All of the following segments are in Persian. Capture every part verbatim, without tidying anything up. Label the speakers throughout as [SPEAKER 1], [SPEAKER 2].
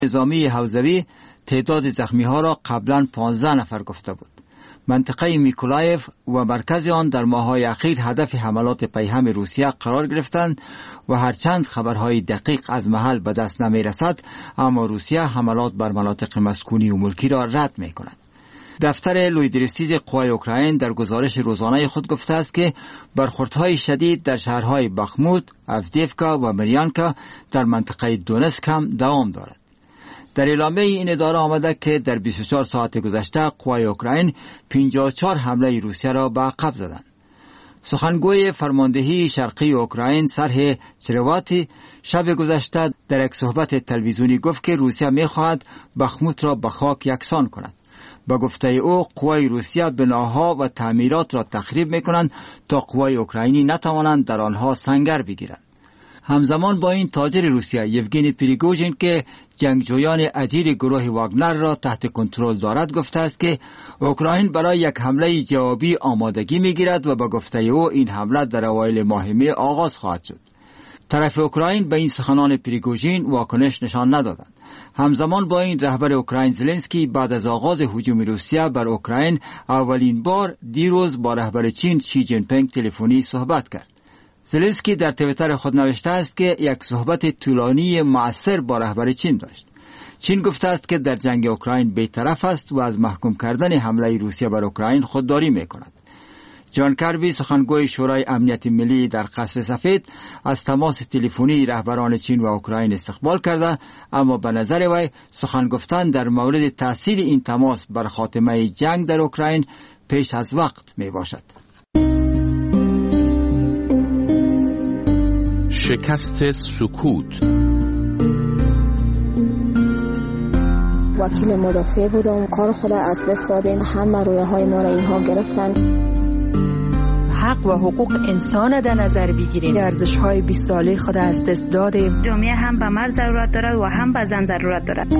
[SPEAKER 1] نظامی حوزوی تعداد زخمی ها را قبلا پانزده نفر گفته بود. منطقه میکولایف و مرکز آن در ماه‌های اخیر هدف حملات پیهم روسیه قرار گرفتند و هرچند خبرهای دقیق از محل به دست نمی رسد، اما روسیه حملات بر مناطق مسکونی و ملکی را رد می کند. دفتر لویدرستیز قوای اوکراین در گزارش روزانه خود گفته است که برخوردهای شدید در شهرهای بخموت، افدیفکا و مریانکا در منطقه دونتسک هم دوام دارد. در اعلامیه این اداره آمده که در بیست و چهار ساعت گذشته قوای اوکراین پنجاه و چهار حمله روسیه را به عقب زدند. سخنگوی فرماندهی شرقی اوکراین سرهی چرواتی شب گذشته در یک صحبت تلویزیونی گفت که روسیه می‌خواهد بخموت را به خاک یکسان کند. با گفته او قوای روسیه بناها و تعمیرات را تخریب می‌کنند تا قوای اوکراینی نتوانند در آنها سنگر بگیرند. همزمان با این تاجر روسیه یوگنی پریگوژین که جنگجویان اجیر گروه واگنر را تحت کنترل دارد گفته است که اوکراین برای یک حمله جوابی آمادگی می‌گیرد و با گفته او این حمله در اوایل ماه می آغاز خواهد شد. طرف اوکراین به این سخنان پریگوژین واکنش نشان ندادند. همزمان با این رهبر اوکراین زلنسکی بعد از آغاز هجوم روسیه بر اوکراین اولین بار دیروز با رهبر چین شی جین پینگ تلفنی صحبت کرد. زلنسکی در توییتر خود نوشته است که یک صحبت طولانی مؤثر با رهبر چین داشت. چین گفته است که در جنگ اوکراین بی‌طرف است و از محکوم کردن حمله روسیه بر اوکراین خودداری می‌کند. جان کربی سخنگوی شورای امنیت ملی در قصر سفید از تماس تلفنی رهبران چین و اوکراین استقبال کرده، اما به نظر وی سخن گفتن در مورد تأثیر این تماس بر خاتمه جنگ در اوکراین پیش از وقت میباشد.
[SPEAKER 2] شکست سکوت.
[SPEAKER 3] وکیل مدافع بودم، کار خود از دست دادیم، همه رویه های ما را اینها گرفتن.
[SPEAKER 4] حق و حقوق انسان در نظر بگیریم. ارزش های بیست ساله خود از دست دادیم.
[SPEAKER 5] جامعه هم به مرد ضرورت دارد و هم به زن ضرورت دارد.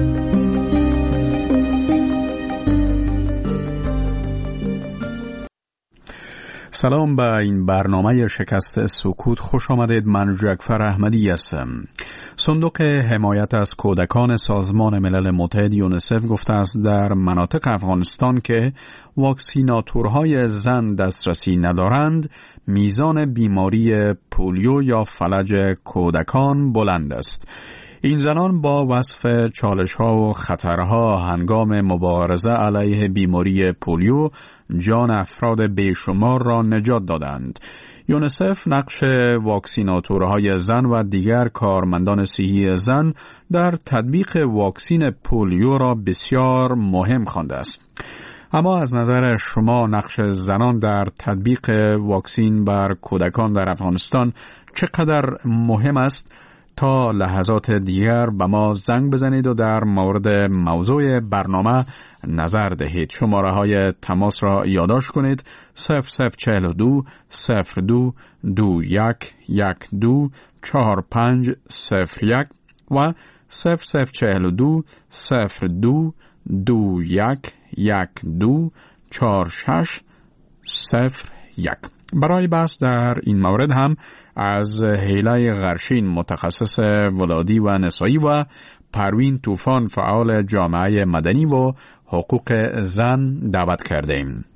[SPEAKER 2] سلام، به این برنامه شکست سکوت خوش آمدید. من جعفر احمدی هستم. صندوق حمایت از کودکان سازمان ملل متحد یونیسف گفته است در مناطق افغانستان که واکسیناتورهای زن دسترسی ندارند، میزان بیماری پولیو یا فلج کودکان بلند است. این زنان با وصف چالش‌ها و خطرها هنگام مبارزه علیه بیماری پولیو جان افراد بیشمار را نجات دادند. یونیسف نقش واکسیناتورهای زن و دیگر کارمندان صحی زن در تطبیق واکسین پولیو را بسیار مهم خوانده است. اما از نظر شما نقش زنان در تطبیق واکسین بر کودکان در افغانستان چقدر مهم است؟ تا لحظات دیگر به ما زنگ بزنید و در مورد موضوع برنامه نظر دهید. شماره های تماس را یادداشت کنید: صفر صفر چهل و دو صفر دو دو یک یک دو چهار پنج صفر یک و صفر صفر چهل و دو صفر دو دو یک یک دو چهار شش صفر یک. برای بحث در این مورد هم از هیله غرشین متخصص ولادی و نسایی و پروین طوفان فعال جامعه مدنی و حقوق زن دعوت کردیم.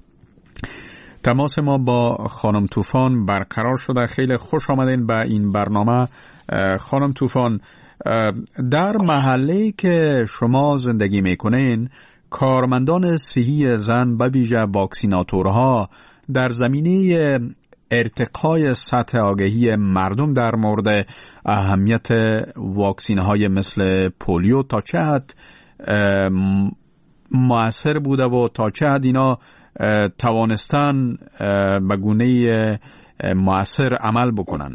[SPEAKER 2] تماس ما با خانم طوفان برقرار شده. خیلی خوش آمدین به این برنامه. خانم طوفان، در محله که شما زندگی میکنین کارمندان صحی زن به ویژه واکسیناتورها در زمینه ارتقای سطح آگاهی مردم در مورد اهمیت واکسین های مثل پولیو تا چه حد مؤثر بوده و تا چه حد اینا توانستن به گونه مؤثر عمل بکنن؟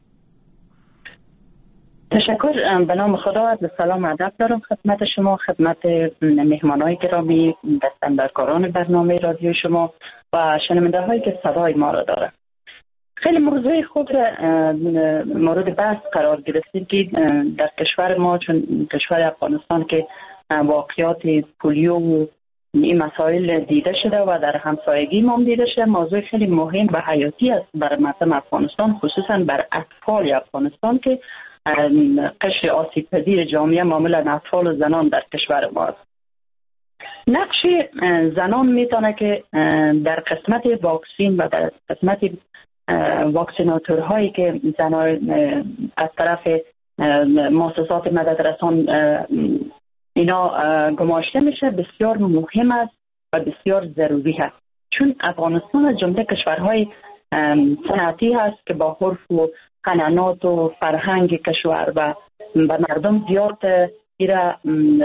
[SPEAKER 6] تشکر. به نام خدا، از سلام ادب دارم خدمت شما، خدمت مهمانای گرامی، دستاندرکاران برنامه رادیو شما و شنونده هایی که صدای ما را دارند. خیلی موضوع خوب مورد بحث قرار گرفتید که در کشور ما، چون کشور افغانستان که واقعیات پولیو و این مسائل دیده شده و در همسایگی ما دیده شده، موضوع خیلی مهم و حیاتی است برای مردم افغانستان، خصوصا بر اطفال افغانستان که قشر آسیب پذیر جامعه معمولا اطفال و زنان در کشور ما است. نقش زنان میتونه که در قسمت واکسین و در قسمت واکسیناتورهایی که زنان از طرف مؤسسات مددرسان اینا گماشته میشه بسیار مهم است و بسیار ضروری است، چون افغانستان از جمله کشورهای صنعتی هست که با عرف و قناعات و فرهنگ کشور و به مردم زیاد ایره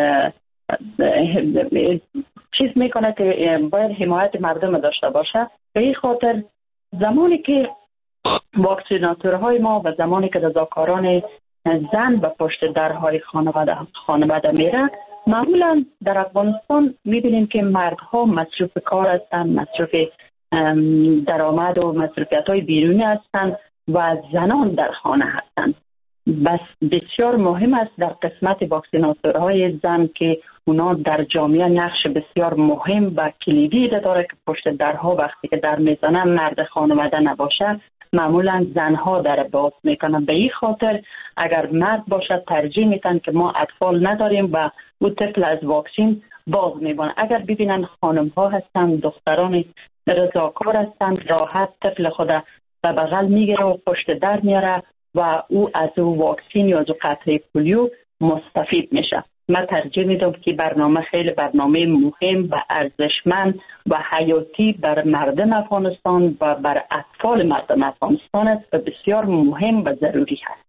[SPEAKER 6] چیز میکنه که باید حمایت مردم داشته باشه. به این خاطر زمانی که واکسیناتورهای ما و زمانی که رضاکاران زن به پشت درهای خانواده خانواده میره، معمولا در افغانستان میبینیم که مردها مصروف کار هستند، مصروف درآمد و مصروفیت های بیرونی هستند و زنان در خانه هستند. بس بسیار مهم است در قسمت واکسیناتورهای زن که اونا در جامعه نقش بسیار مهم و کلیدی داره که پشت درها وقتی که در میزنن مرد خانواده نباشه، معمولا زنها در باز میکنن. به این خاطر اگر مرد باشه ترجیح میتن که ما اطفال نداریم و او طفل از واکسین باز میبانه. اگر ببینن خانم ها هستن، دختران رضاکار هستن، راحت طفل خود به بغل میگیره و پشت در میاره و او از او واکسین یا از او قطره پولیو مستفید میشه. من ترجیح میدم که برنامه خیلی برنامه مهم و ارزشمند و حیاتی بر مردم افغانستان و بر اطفال مردم افغانستان است و بسیار مهم و ضروری است.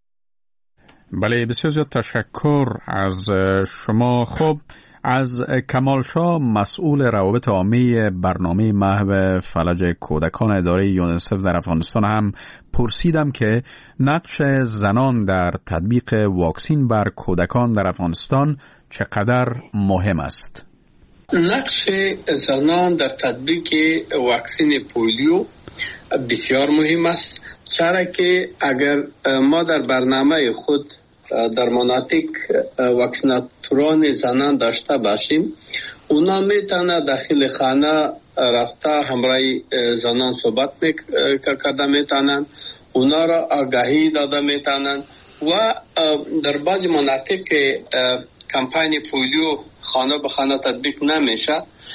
[SPEAKER 2] بله، بسیار زیاد تشکر از شما. خب از کمال شاه مسئول روابط عامه برنامه محو فلج کودکان اداره یونیسف در افغانستان هم پرسیدم که نقش زنان در تطبیق واکسین بر کودکان در افغانستان چقدر مهم است.
[SPEAKER 7] نقش زنان در تطبیق واکسین پولیو بسیار مهم است، چرا که اگر ما در برنامه خود در مناطق واکسیناتوران زنان داشته باشیم، اونا میتونه داخل خانه رفته همراه زنان صحبت کرده میتونن، اونا را آگاهی داده میتونن و در بعضی مناطق که کمپین پولیو خانه به خانه تطبیق نمیشه،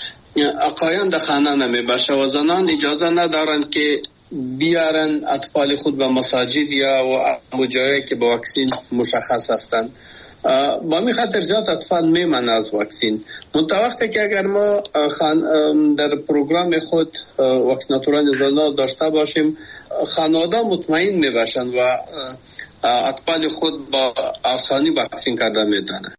[SPEAKER 7] آقایان در خانه نمیباشه و زنان اجازه ندارن که بیارن اطفال خود به مساجد یا و جایی که با واکسین مشخص هستند. با می خاطر زیاد اطفال میمانند از واکسین. منطقه که اگر ما خان در پروگرام خود واکسیناتوران زنان داشته باشیم، خانواده مطمئن میباشند و اطفال خود با آسانی واکسین کرده میتونند.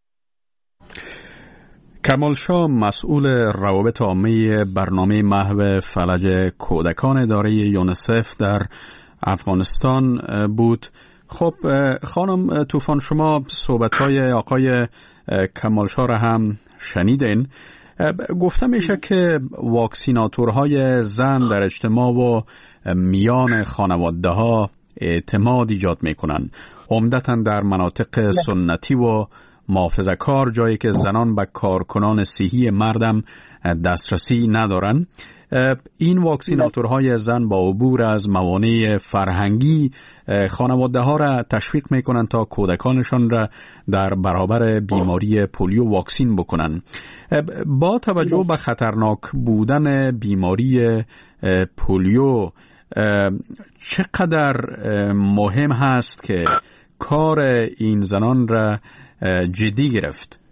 [SPEAKER 2] کمال شاه مسئول روابط عامه برنامه محو فلج کودکان اداره یونیسف در افغانستان بود. خب خانم طوفان، شما صحبت‌های آقای کمال شاه را هم شنیدین. گفته میشه که واکسیناتورهای زن در اجتماع و میان خانواده‌ها اعتماد ایجاد میکنن، عمدتاً در مناطق سنتی و محافظه کار، جایی که زنان به کارکنان صحی مردم دسترسی ندارن. این واکسیناتورهای زن با عبور از موانع فرهنگی خانواده ها را تشویق میکنن تا کودکانشان را در برابر بیماری پولیو واکسین بکنن. با توجه به خطرناک بودن بیماری پولیو، چقدر مهم هست که کار این زنان را جدی گرفت؟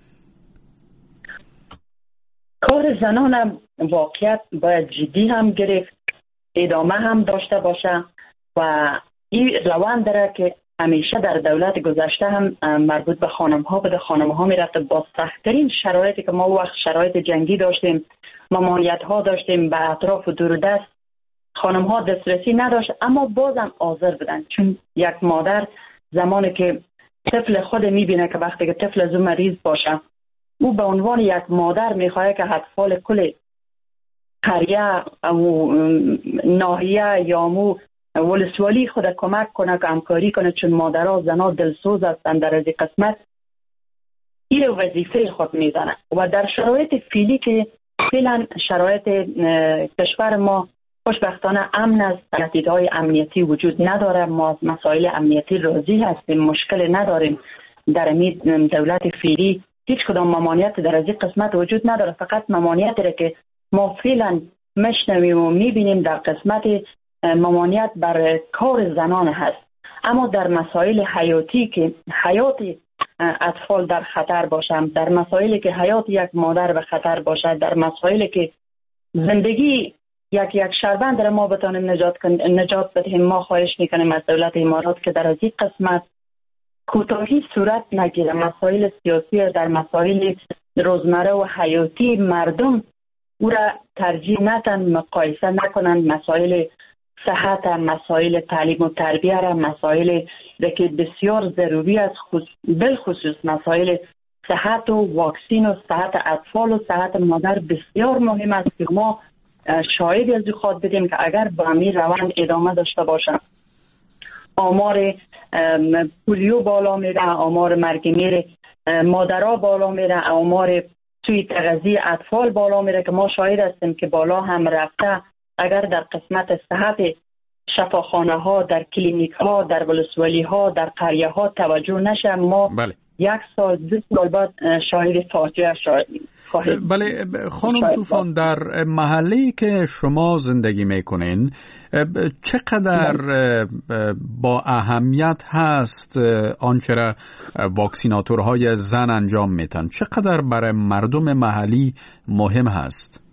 [SPEAKER 6] کار زنان هم واقعیت باید جدی هم گرفت، ادامه هم داشته باشه و این روان داره که همیشه در دولت گذشته هم مربوط به خانم ها به خانم ها می رفته. با سخت‌ترین شرایطی که ما وقت شرایط جنگی داشتیم، ممانعت ها داشتیم، به اطراف و دور دست خانم ها دسترسی نداشت، اما بازم حاضر بودن. چون یک مادر زمانی که طفل خود میبینه که وقتی که طفل از اون مریض باشه، او به عنوان یک مادر میخواه که اطفال کل قریه و ناحیه یا مو ولسوالی خود کمک کنه که همکاری کنه، چون مادرها زنها دلسوز هستند در از قسمت. این وظیفه خود میزنه و در شرایط فعلی که فعلا شرایط کشور ما خوشبختانه امن است، تهدیدهای امنیتی وجود نداره. ما از مسائل امنیتی راضی هستیم، مشکل نداریم. در این دولت فعلی هیچ کدام ممانعت در از این قسمت وجود نداره. فقط ممانعتی را که ما فعلا میشنویم و میبینیم در قسمت ممانعت بر کار زنان هست. اما در مسائل حیاتی که حیات اطفال در خطر باشند، در مسائلی که حیات یک مادر به خطر باشد، در مسائلی که زندگی یک یک شهروند را ما بتانیم نجات نجات بدهیم، ما خواهش میکنیم از دولت امارات که در از این قسمت کوتاهی صورت نگیره. مسائل سیاسی در مسائل روزمره و حیاتی مردم او را ترجیح ندن، مقایسه نکنند. مسائل صحت، مسائل تعلیم و تربیه را، مسائل که بسیار ضروری است، بالخصوص مسائل صحت و واکسین و صحت اطفال و صحت مادر بسیار مهم است که ما شاهدی از خود بدیم که اگر با همین روند ادامه داشته باشند آمار پولیو بالا میره، آمار مرگ میر مادرها بالا میره، آمار سوی تغذیه اطفال بالا میره که ما شاهد هستیم که بالا هم رفته. اگر در قسمت صحت شفاخانه ها، در کلینیک ها، در ولسوالی ها، در قریه ها توجه نشه، ما بله. یک سال دو سال بعد شاهد فاجعه خواهیم.
[SPEAKER 2] بله خانم طوفان، در محله‌ای که شما زندگی میکنین چقدر با اهمیت هست آنچه را واکسیناتورهای زن انجام میتن؟ چقدر برای مردم محلی مهم هست؟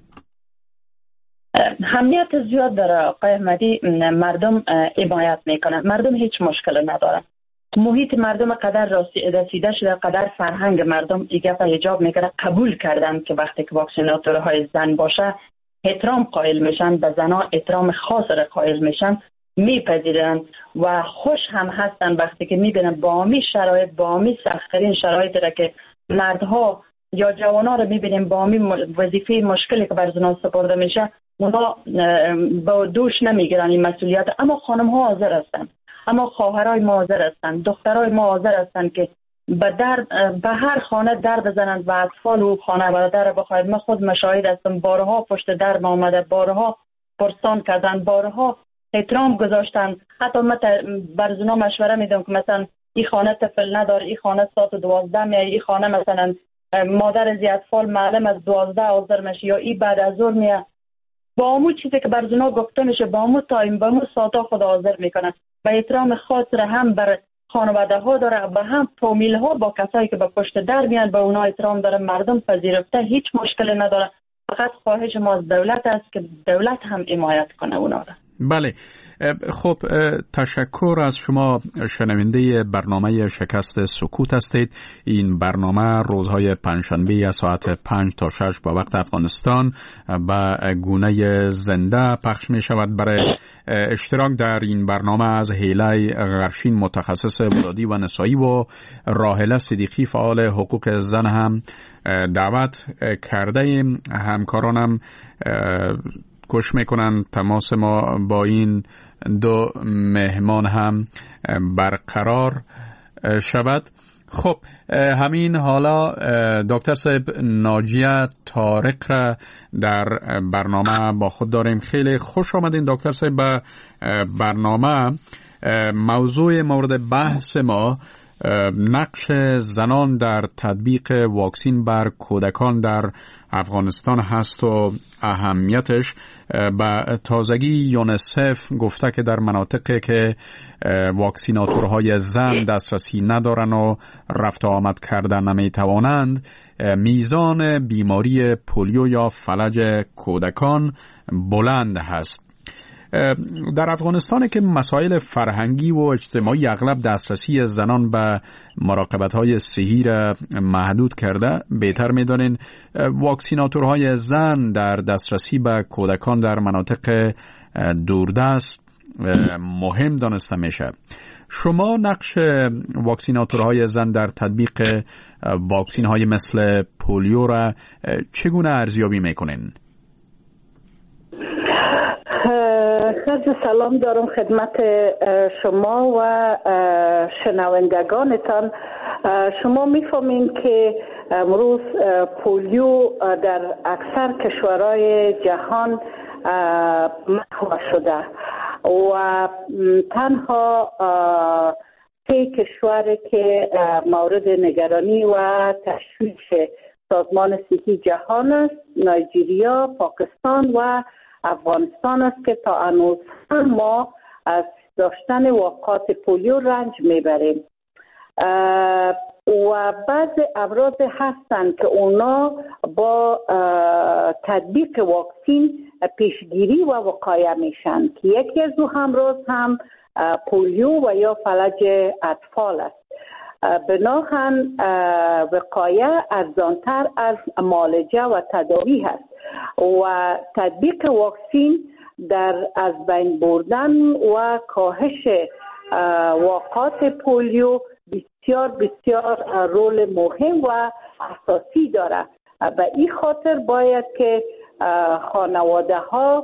[SPEAKER 6] اهمیت زیاد داره آقای احمدی. مردم حمایت میکنن، مردم هیچ مشکل نداره. محیط مردم قدر رسیده شده، قدر فرهنگ مردم دیگه به حجاب میکنه، قبول کردن که وقتی که واکسیناتورهای زن باشه احترام قائل میشن، به زنها احترام خاص را قائل میشن، میپذیرن و خوش هم هستن وقتی که میبینن با همی شرایط، با همی سخت‌ترین شرایط را که مردها یا جوانها رو میبینیم با همی وظیفه مشکلی که بر زنها سپرده میشه اونا با دوش نمیگیرن این مسئولیت. اما خانم ها حاضر هستن، اما خواهرای ما حاضر هستن، دخترای ما حاضر هستن که به در به هر خانه در بزنند و اطفال و خانواده در بخواید. من خود مشاهد هستم، بارها پشت در ما آمده، بارها پرسان کردن، بارها احترام گذاشتن. حتی من بر زنا مشوره میدم که مثلا این خانه طفل نداره، این خانه ساعت دوازده میای، این خانه مثلا مادر از اطفال معلم از دوازده حاضر میشه یا این بعد از ظهر میاد. با همون چیزی که بر زنا گفته میشه با همون تایم با همون ساعتا خود حاضر میکنن. به احترام خاص را هم بر خانواده ها داره و هم فامیل ها با کسایی که به پشت در میان به اونا احترام داره. مردم پذیرفته، هیچ مشکل نداره. فقط خواهش ما از دولت است که دولت هم حمایت کنه اونا را.
[SPEAKER 2] بله خب تشکر از شما. شنونده برنامه شکست سکوت هستید. این برنامه روزهای پنجشنبه از ساعت پنج تا شش با وقت افغانستان به گونه زنده پخش می شود. برای اشتراک در این برنامه از هیله غرشین متخصص ولادی و نسایی و راحله صدیقی فعال حقوق زن هم دعوت کرده ایم. همکارانم کوشش میکنن تماس ما با این دو مهمان هم برقرار شود. خب همین حالا دکتر صاحب ناجیه طارق را در برنامه با خود داریم. خیلی خوش آمدین دکتر صاحب به برنامه. موضوع مورد بحث ما نقش زنان در تطبیق واکسین بر کودکان در افغانستان هست و اهمیتش. به تازگی یونسف گفته که در مناطقی که واکسیناتورهای زن دسترسی ندارن و رفت و آمد کردن نمی توانند میزان بیماری پولیو یا فلج کودکان بلند هست. در افغانستان که مسائل فرهنگی و اجتماعی اغلب دسترسی زنان به مراقبت‌های صحی را محدود کرده، بهتر می‌دانین واکسیناتورهای زن در دسترسی به کودکان در مناطق دوردست مهم دانسته میشه. شما نقش واکسیناتورهای زن در تطبیق واکسین‌های مثل پولیو را چگونه ارزیابی می‌کنین؟
[SPEAKER 8] خیلی سلام دارم خدمت شما و شنوندگانتان. شما میفهمین که امروز پولیو در اکثر کشورهای جهان محو شده و تنها سه کشور که مورد نگرانی و تشویش سازمان صحی جهان است، نایجریا، پاکستان و افغانستان است که تا هنوز هم ما از داشتن واقعات پولیو رنج میبریم و بعض افراد هستند که اونا با تطبیق واکسین پیشگیری و وقایه میشن که یکی از او همراز هم پولیو و یا فلج اطفال است. بناهن وقایه ارزانتر از معالجه و تداوی هست و تطبیق واکسین در از بین بردن و کاهش واقعات پولیو بسیار بسیار رول مهم و اساسی داره. به این خاطر باید که خانواده ها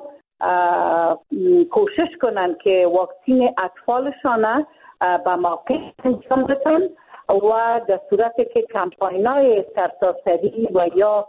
[SPEAKER 8] کوشش کنند که واکسین اطفالشان به موقع انجام بدن و در صورتی که کمپاین های سرتاسری و یا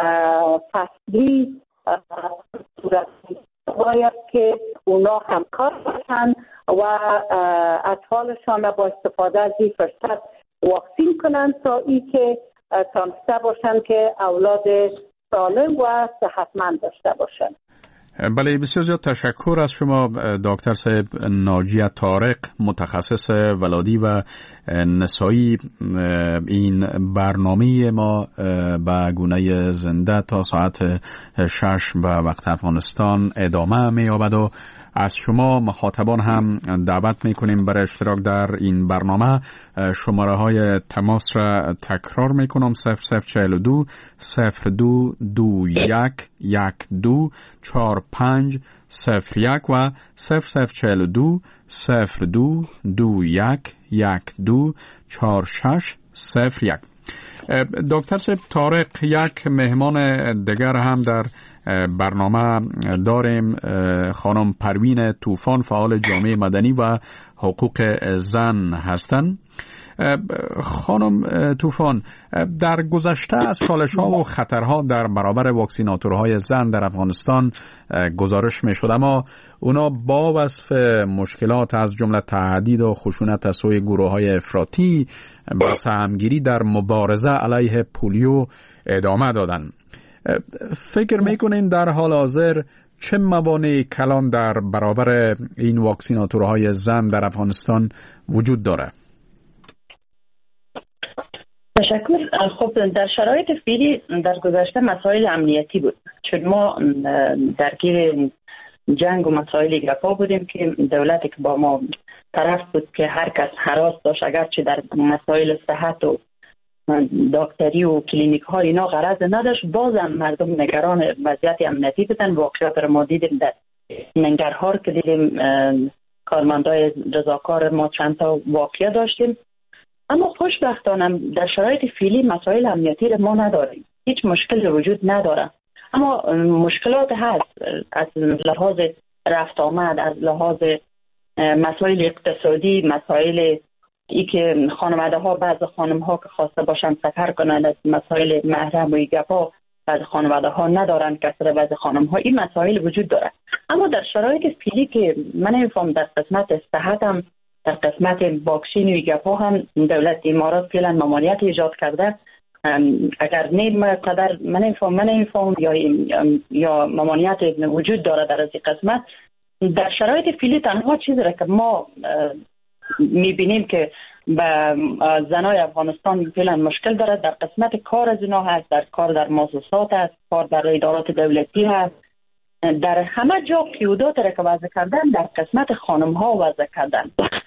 [SPEAKER 8] فصلی صورتی باید که اونا همکار باشن و اطفالشان با استفاده از این فرصت واکسین کنند تا ای که تانسته باشن که اولاد سالم و صحتمند داشته باشن.
[SPEAKER 2] بله، بسیار زیاد تشکر از شما دکتر صاحب ناجیه طارق، متخصص ولادی و نسایی. این برنامه ما به گونه زنده تا ساعت شش به وقت افغانستان ادامه می‌یابد و از شما مخاطبان هم دعوت میکنیم برای اشتراک در این برنامه. شماره های تماس را تکرار میکنم: صفر صفر چهل و دو صفر دو دو یک یک دو چهار پنج صفر یک و صفر صفر چهل و دو صفر دو دو یک یک دو چهار شش صفر یک. دکتر صاحب طارق، یک مهمان دیگر هم در برنامه داریم. خانم پروین طوفان، فعال جامعه مدنی و حقوق زن هستند. خانم طوفان، در گذشته از چالش‌ها و خطرها در برابر واکسیناتورهای زن در افغانستان گزارش می‌شد، اما اونا با وصف مشکلات از جمله تهدید و خشونت از سوی گروه‌های افراطی با سهمگیری در مبارزه علیه پولیو ادامه دادند. فکر میکنین در حال حاضر چه موانع کلان در برابر این واکسیناتورهای زن در افغانستان وجود داره؟
[SPEAKER 6] تشکر. خب در شرایط فعلی در گذشته مسائل امنیتی بود، چون ما درگیر جنگ و مسائل گپا بودیم که دولتی که با ما طرف بود که هر کس هراس داشت، اگرچه در مسائل صحت و دکتری و کلینیک ها اینا غرض نداشت، بازم مردم نگران وضعیت امنیتی بودن. واقعیت را ما دیدیم در ننگرهار که دیدیم کارمندای رضاکار ما چند تا واقعه داشتیم. اما خوشبختانه در شرایط فعلی مسائل امنیتی را ما نداریم، هیچ مشکل وجود نداره. اما مشکلات هست از لحاظ رفت آمد، از لحاظ مسائل اقتصادی، مسائل ای که خانواده ها، بعض خانم ها که خواسته باشن سفر کنند از مسائل محرم و ایگپا، بعض خانواده ها ندارن کسر، بعض خانم ها، این مسائل وجود داره. اما در شرایط فعلی که من نمیفهم در قسمت صحت هم، در قسمت واکسین و ایگپا هم دولت امارات فعلا ممانعت ایجاد کرده. اگر نه قدر من نمیفهم من نمیفهم یا یا ممانعت وجود داره در از قسمت. در شرایط فعلی تنها چیزی را که ما میبینیم که به زنای افغانستان فعلا مشکل داره در قسمت کار از اینا هست، در کار در مؤسسات هست، کار در ادارات دولتی هست، در همه جا قیودات را که وضع کردن در قسمت خانم ها وضع کردن.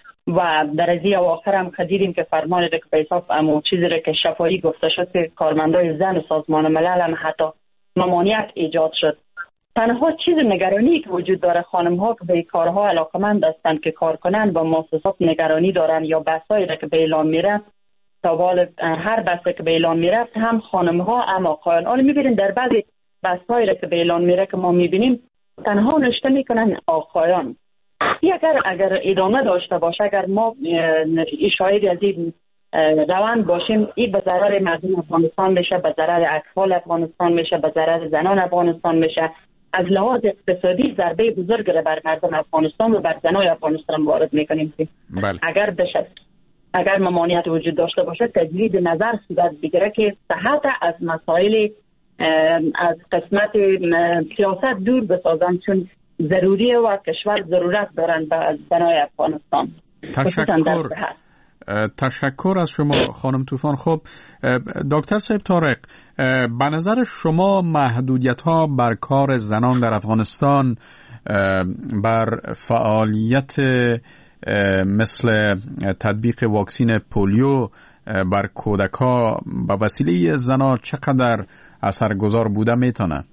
[SPEAKER 6] و در از این اواخر هم دیدیم که فرمان را که به حساب امو چیزی را که شفایی گفته شد که کارمندای زن و سازمان ملل هم حتی ممانعت ایجاد شد. تنها چیز نگرانی که وجود داره، خانم ها که به کارها علاقمند هستند که کار کنن با مؤسسات نگرانی دارن، یا بحثایی را که به اعلام میره، تا بال هر بحثی که به اعلام میرفت هم خانم ها هم آقایان. حالا میبینیم در بعضی بحثایی را که به اعلام میره که ما میبینیم تنها نشته میکنن آقایان. این اگر اگر ادامه داشته باشه، اگر ما شاهد از این روند باشیم، این به ضرر مردم افغانستان میشه، به ضرر اطفال افغانستان میشه، به ضرر زنان افغانستان میشه از لحاظ اقتصادی ضربه بزرگ را بر مردم افغانستان و بر زنای افغانستان وارد میکنیم.
[SPEAKER 2] بله.
[SPEAKER 6] اگر بشه اگر ممانعت وجود داشته باشه تجدید نظر صورت بگیره که صحت از مسائل از قسمت سیاست دور بسازن، چون ضروریه و کشور ضرورت دارن به زنای افغانستان.
[SPEAKER 2] تشکر تشکر از شما خانم طوفان. خب دکتر صاحب طارق، به نظر شما محدودیت ها بر کار زنان در افغانستان بر فعالیت مثل تطبیق واکسین پولیو بر کودک‌ها به وسیله زنان چقدر اثرگذار بوده میتونه؟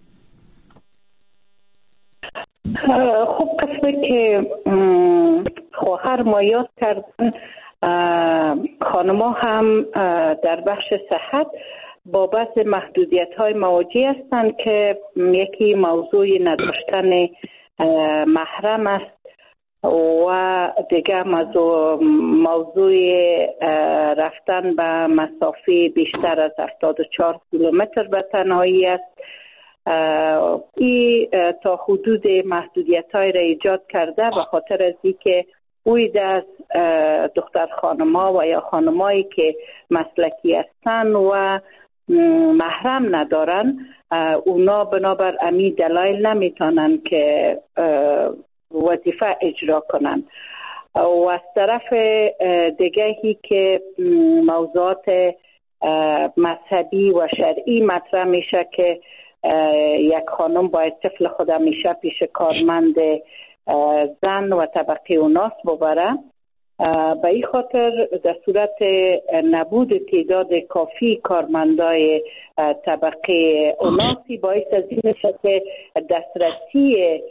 [SPEAKER 8] خب قسمه که خواهر ما یاد کردن، خانما هم در بخش صحت با بعض محدودیت های مواجه هستند که یکی موضوع نداشتن محرم است و دیگه موضوع, موضوع رفتن به مسافه بیشتر از هفتاد و چهار کیلومتر به تنهایی است. این تا حدود محدودیت های را ایجاد کرده به خاطر از اینکه اوید از دختر خانما و یا خانمایی که مسلکی هستن و محرم ندارن، اونا بنابر امی دلایل نمیتونن که وظیفه اجرا کنن. و از طرف دیگهی که موضوعات مذهبی و شرعی مطرح میشه که یک خانم باید طفل خود میشه پیش کارمند زن و طبقه اوناس ببره. به این خاطر در صورت نبود تعداد کافی کارمندای طبقه اوناسی باعث از این میشه که دسترسی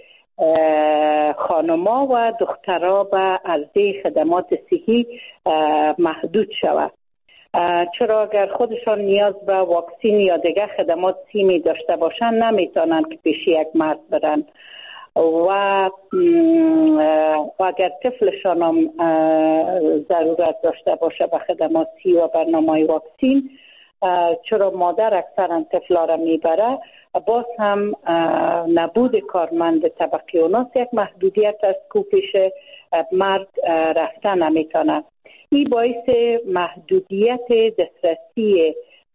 [SPEAKER 8] خانما و دخترها به عرضه خدمات صحی محدود شود. چرا اگر خودشان نیاز به واکسین یا دیگه خدمات صحی داشته باشن نمیتونن که پیش یک مرد برن و اگر طفلشان هم ضرورت داشته باشه به خدمات صحی و برنامه واکسین، چرا مادر اکثرا طفلا را میبره، باز هم نبود کارمند طبقه اوناس یک محدودیت است که پیش مرد رفتن نمیتونه. این باعث محدودیت دسترسی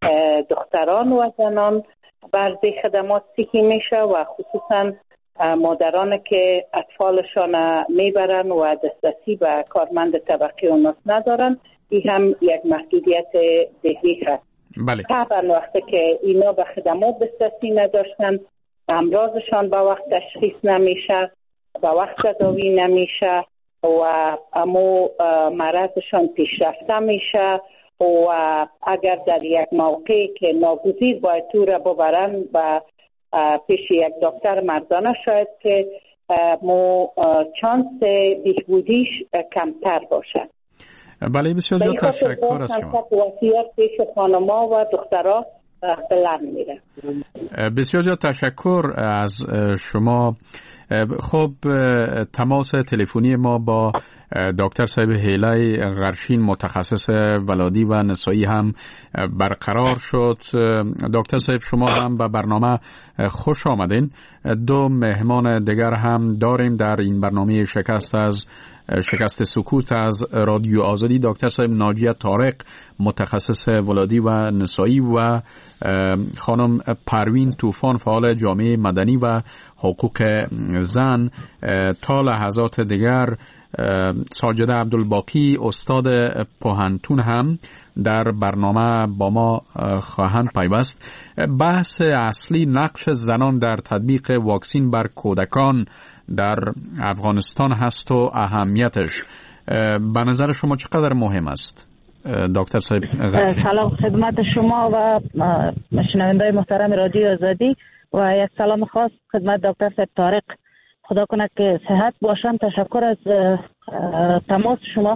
[SPEAKER 8] دختران و زنان بر خدمات صحی میشه و خصوصا مادران که اطفالشان میبرن و دسترسی به کارمند طبقه اوناس ندارن، این هم یک محدودیت دیگه هست.
[SPEAKER 2] بله.
[SPEAKER 8] طبعا وقتی که اینا به خدمات دسترسی نداشتن، امراضشان به وقت تشخیص نمیشه، به وقت تداوی نمیشه و امو مرضشان پیشرفته میشه و اگر در یک موقعی که ناگزیر باید تو را ببرن و پیش یک دکتر مردانه، شاید که مو چانس بهبودیش کمتر باشه.
[SPEAKER 2] بله بسیار زیاد تشکر از شما.
[SPEAKER 8] وصیت پیش خانما و دخترها بلند میره.
[SPEAKER 2] بسیار زیاد تشکر از شما. خب تماس تلفنی ما با دکتر صاحب هیلای غرشین متخصص ولادی و نسایی هم برقرار شد. دکتر صاحب شما هم به برنامه خوش آمدین. دو مهمان دیگر هم داریم در این برنامه شکست از شکست سکوت از رادیو آزادی. دکتر صاحب ناجیه طارق متخصص ولادی و نسایی و خانم پروین طوفان فعال جامعه مدنی و حقوق زن. تا لحظات دیگر ساجده عبدالباقی استاد پوهنتون هم در برنامه با ما خواهند پیوست. بحث اصلی نقش زنان در تطبیق واکسین بر کودکان در افغانستان هست و اهمیتش به نظر شما چقدر مهم است دکتر صاحب؟
[SPEAKER 5] سلام خدمت شما و شنونده‌های محترم رادیو آزادی و یک سلام خاص خدمت دکتر صاحب طارق. خدا کنه که صحت باشن. تشکر از تماس شما.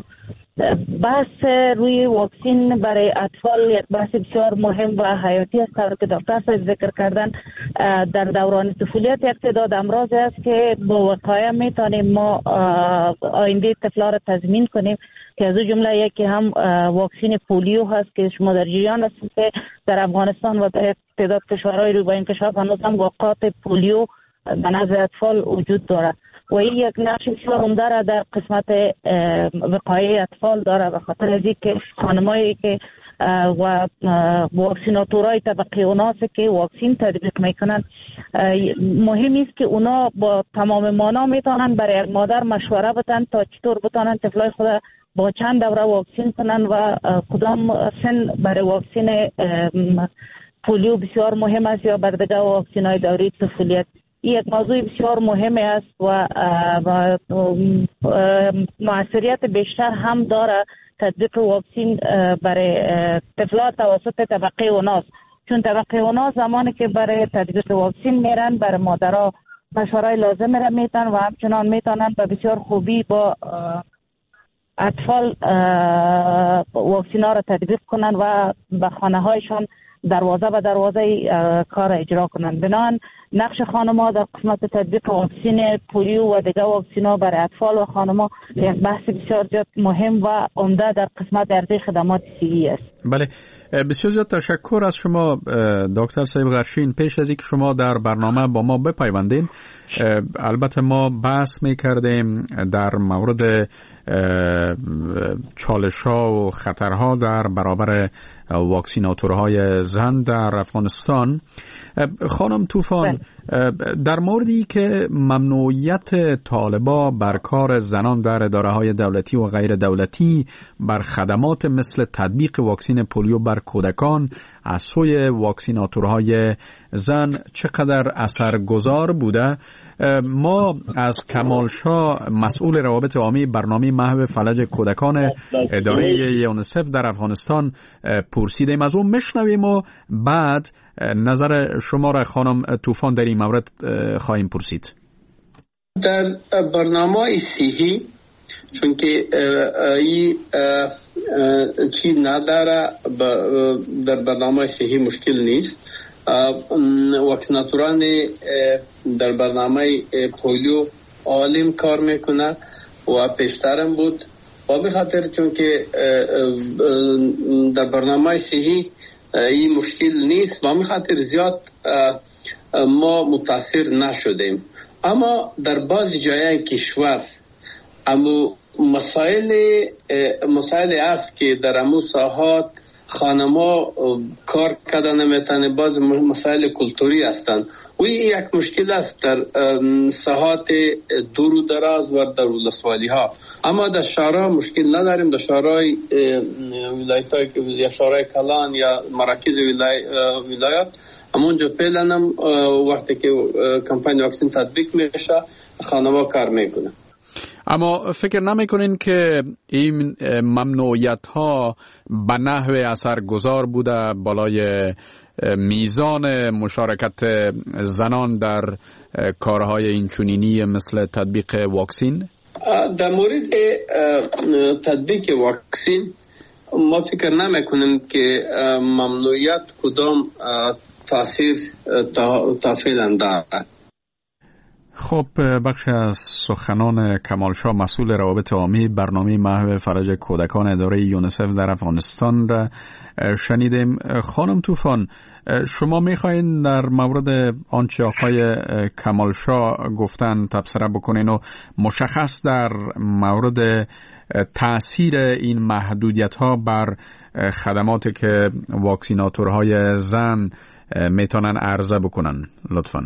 [SPEAKER 5] بحث روی واکسین برای اطفال یک بحث بسیار مهم و حیاتی است که دکتر صاحب ذکر کردن. در دوران طفولیت یک تعداد امراض است که با وقایع میتونیم ما آینده طفلا را تضمین کنیم که از اون جمله یکی هم واکسین پولیو هست که شما در جریان هستید که در افغانستان و در تعداد کشورهای روی با این کشور هنوز هم وقایع پولیو در نزد اطفال وجود داره و این یک نقش بسیار عمده را در قسمت وقایه اطفال داره، به خاطر از اینکه خانمایی که و واکسیناتورهای طبقه اوناسی که واکسین تطبیق میکنن، مهم است که اونا با تمام مانا میتونن برای یک مادر مشوره بدن تا چطور بتونن طفلای خود با چند دوره واکسین کنن و کدام سن برای واکسین پولیو بسیار مهم است یا بر دیگر واکسین های دوره طفولیت. این یک موضوع بسیار مهم است و موثریت بیشتر هم داره تطبیق واکسین برای طفلات توسط طبقه اوناس، چون طبقه اوناس زمانی که برای تطبیق واکسین میرن برای مادرها مشوره‌های لازم را میتن و همچنان میتونن به بسیار خوبی با اطفال واکسین ها را تطبیق کنن و به خانه هایشان دروازه به دروازه کار اجرا کنند. بنابراین نقش خانم‌ها در قسمت تطبیق واکسین پولیو و دیگر واکسین ها برای اطفال و خانم‌ها یک بحث بسیار زیاد مهم و عمده در قسمت عرضه خدمات صحی است.
[SPEAKER 2] بله، بسیار زیاد تشکر از شما دکتر صاحب غرشین. پیش از اینکه شما در برنامه با ما بپیوندین، البته ما بحث می‌کردیم در مورد چالش‌ها و خطرها در برابر واکسیناتورهای زن در افغانستان. خانم طوفان، در موردی که ممنوعیت طالبا بر کار زنان در اداره‌های دولتی و غیر دولتی بر خدمات مثل تطبیق واکسین پولیو بر کودکان از سوی واکسیناتورهای زن چقدر اثرگذار بوده، ما از کمال شاه مسئول روابط عامی برنامه محو فلج کودکان اداره یونیسف در افغانستان پرسیدیم. از اون میشنویم و بعد نظر شما را خانم طوفان در این مورد خواهیم پرسید.
[SPEAKER 7] در برنامه صحی چون که این چی نداره در برنامه صحی مشکل نیست. واکسیناتوران در برنامه پولیو عالم کار میکنه و پیشترم بود و به خاطر چون که در برنامه صحی این مشکل نیست و به خاطر زیاد ما متاثر نشدیم. اما در بعضی جای کشور اما مسائل مسائل است که در امو ساحات خانما کار کردن نمیتونه، باز مسائل کلتوری هستند و این یک مشکل است در ساحات دور و دراز و در ولسوالی ها. اما در شهرها مشکل نداریم. در شهرهای ولایت های یا شهرهای کلان یا مراکز ولایت همونجا فعلا هم وقتی که کمپاین واکسین تطبیق میشه خانما کار میکنه.
[SPEAKER 2] اما فکر نمیکنین که این ممنوعیت ها به نحو اثرگذار بوده بالای میزان مشارکت زنان در کارهای اینچنینی مثل تطبیق واکسین؟
[SPEAKER 7] در مورد تطبیق واکسین ما فکر نمیکنیم که ممنوعیت کدام تاثیر تا فعلا دارد.
[SPEAKER 2] خب، بخش از سخنان کمال شاه مسئول روابط عامی برنامه محو فلج کودکان اداره یونیسف در افغانستان را شنیدیم. خانم طوفان، شما میخواین در مورد آنچه آقای کمال شاه گفتن تبصره بکنین و مشخص در مورد تأثیر این محدودیت ها بر خدماتی که واکسیناتورهای زن میتونن عرضه بکنن لطفاً.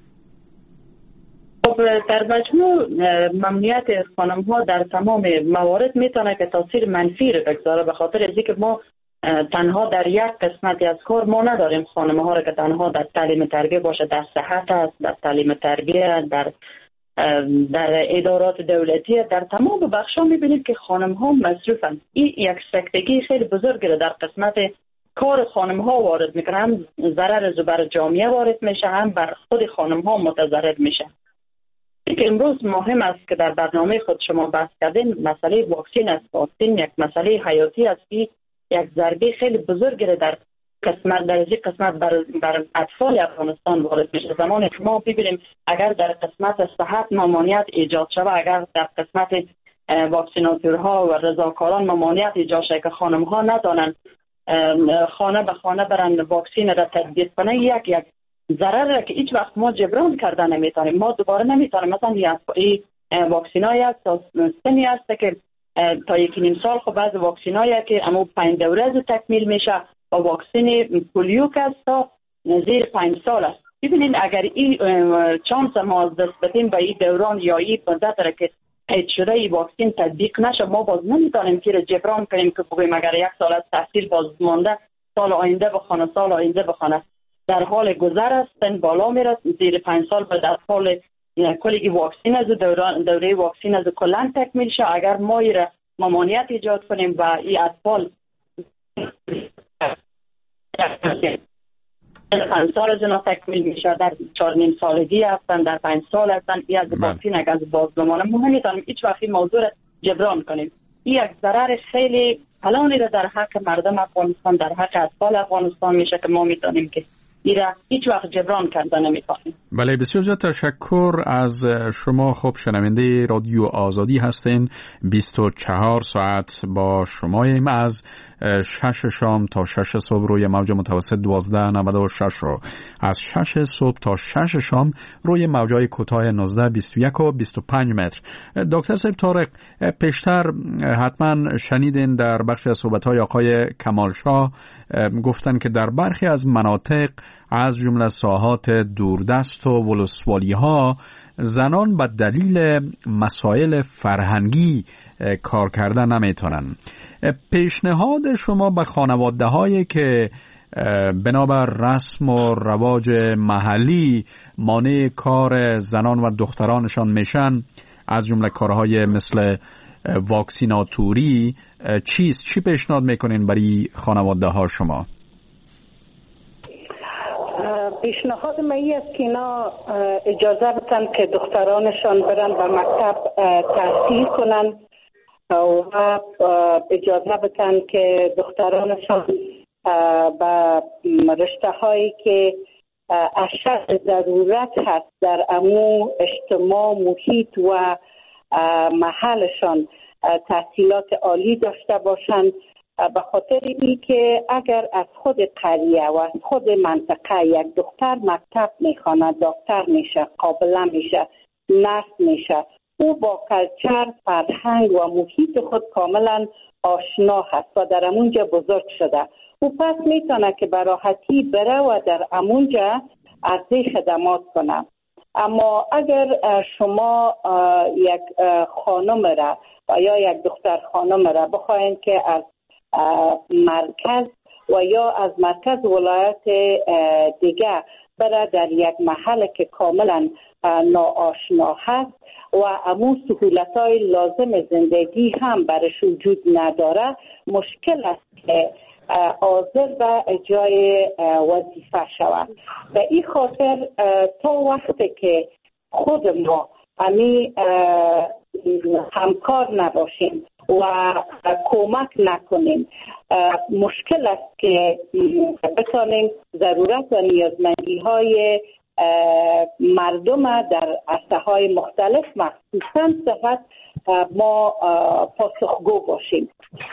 [SPEAKER 6] در مجموع ممنوعیت خانم ها در تمام موارد میتونه که تاثیر منفی رو بگذاره، به خاطر از اینکه ما تنها در یک قسمتی از کار ما نداریم خانم ها رو که تنها در تعلیم تربیه باشه، در صحت است، در تعلیم تربیه، در در ادارات دولتی، در تمام بخش ها میبینیم که خانم ها مصروفن. این یک سکتگی خیلی بزرگی رو در قسمت کار خانم ها وارد میکنه، هم ضرر بر جامعه وارد میشه، هم بر خود خانم ها متضرر میشه. که امروز مهم است که در برنامه خود شما بحث کردین مسئله واکسین است. واکسین یک مسئله حیاتی است که یک ضربه خیلی بزرگی در قسمت در این قسمت بر, بر اطفال افغانستان وارد میشه. زمانی که ما ببینیم اگر در قسمت صحت ممانعت ایجاد شود، اگر در قسمت واکسیناتورها و رضاکاران ممانعت ایجاد شود که خانم ها ندانند خانه به خانه برند واکسین را تطبیق کنه، یک یک ضرر را که هیچ وقت ما جبران کردن نمیتونیم. ما دوباره نمیتونیم مثلا این واکسینای است سنی است که تا یکی نیم سال خب بعض واکسینایی که اما پنج دوره از تکمیل میشه و واکسین پولیو که است تا زیر پنج سال است. ببینید اگر این چانس ما از دست بدیم به این دوران یا این مدت را که قید شده این واکسین تطبیق نشه، ما باز نمیتونیم که جبران کنیم که بگوییم اگر یک سال از تحصیل باز مانده سال آینده بخونه سال آینده بخونه. در حال گذر است، سن بالا میره، زیر پنج سال به در حال کلی واکسین از دوران دوره واکسین از کلان تکمیل شه. اگر ما را ممانعت ایجاد کنیم و این اطفال پنج سال از اینا تکمیل میشه، در چهار نیم سالگی هستن، در پنج سال هستن، این از واکسین اگر از باز بمانه ما نمیتونیم هیچ وقت این موضوع را جبران کنیم. این یک ضرر خیلی کلانی را در حق مردم افغانستان، در حق اطفال افغانستان میشه که ما میتونیم که ایرا هیچ وقت جبران کردن نمی‌کنیم.
[SPEAKER 2] بله بسیار زیاد تشکر از شما. خب شنونده رادیو آزادی هستین، بیست و چهار ساعت با شماییم از شش شام تا شش صبح روی موج متوسط دوازده نود و شش رو از شش صبح تا شش شام روی موجای کوتاه نوزده بیست و یک و بیست و پنج متر. دکتر صاحب طارق، پیشتر حتما شنیدین در بخش از صحبت‌های آقای کمال شاه گفتن که در برخی از مناطق از جمله ساحات دوردست و ولسوالی ها زنان به دلیل مسائل فرهنگی کار کردن نمیتونن. پیشنهاد شما به خانواده هایی که بنابر رسم و رواج محلی مانع کار زنان و دخترانشان میشن، از جمله کارهای مثل واکسیناتوری، چیست؟ چی پیشنهاد میکنین برای خانواده ها شما؟
[SPEAKER 8] پیشنهاد من این است که اینا اجازه بدن که دخترانشان برن به مکتب تحصیل کنن و اجازه بدن که دخترانشان به رشته هایی که اشد ضرورت هست در امو اجتماع، محیط و محلشان تحصیلات عالی داشته باشند، به خاطر این که اگر از خود قریه و از خود منطقه یک دختر مکتب میخواند، دکتر میشه، قابله میشه، نرس میشه، او با کلچر، فرهنگ و محیط خود کاملا آشنا هست و در امونجا بزرگ شده. او پس میتونه که به راحتی بره و در امونجا عرضه خدمات کنه. اما اگر شما یک خانم را و یا یک دختر خانم را بخواین که از مرکز و یا از مرکز ولایت دیگه بره در یک محل که کاملا ناآشنا هست و امون سهولت‌های لازم زندگی هم برش وجود نداره، مشکل است که حاضر به اجرای وظیفه شود. به این خاطر تا وقتی که خود ما امی همکار نباشیم و کمک نکنیم، مشکل است که بتانیم ضرورت و نیازمندی های مردم در عرصه های مختلف مخصوصا صحت ما پاسخگو باشیم.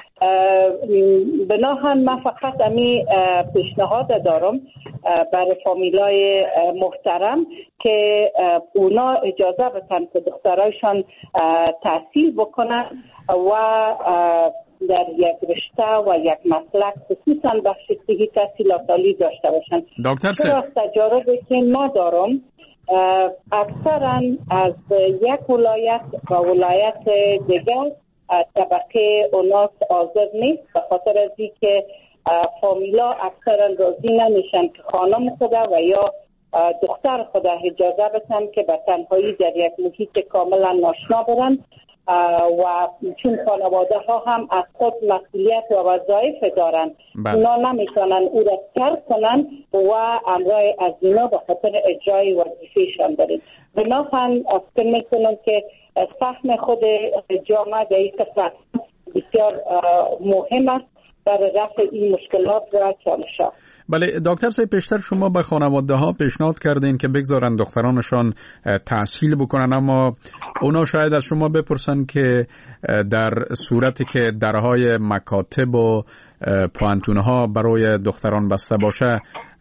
[SPEAKER 8] بناهن من فقط امی پیشنهاد دارم برای فامیلای محترم که اونا اجازه بدن که دخترایشان تحصیل بکنن و در یک رشته و یک مسلک خصوصا بخش صحی تحصیلات عالی داشته باشن.
[SPEAKER 2] دکتر سر
[SPEAKER 8] تجاربی که ما دارم اکثرا از یک ولایت و ولایت دیگر طبقه اوناس حاضر نیست، به خاطر از اینکه فامیلا اکثرا راضی نمیشن که خانم خدا و یا دختر خدا اجازه بدن که به تنهایی در یک محیط کاملا ناشنا برن و چون خانواده ها هم از خود مسئولیت و وظایف دارن، اونا نمیتونن او را ترک کنن و امرای از اینا به خاطر اجرای وظیفه‌شان دارید. بنابراین افکر میکنم که فهم خود جامعه در این قسمت بسیار مهم است برای رفع این مشکلات و چالش‌ها.
[SPEAKER 2] بله دکتر صاحب، پیشتر شما به خانواده ها پیشنهاد کردین که بگذارن دخترانشان تحصیل بکنن، اما اونا شاید از شما بپرسن که در صورتی که درهای مکاتب و پوانتونها برای دختران بسته باشه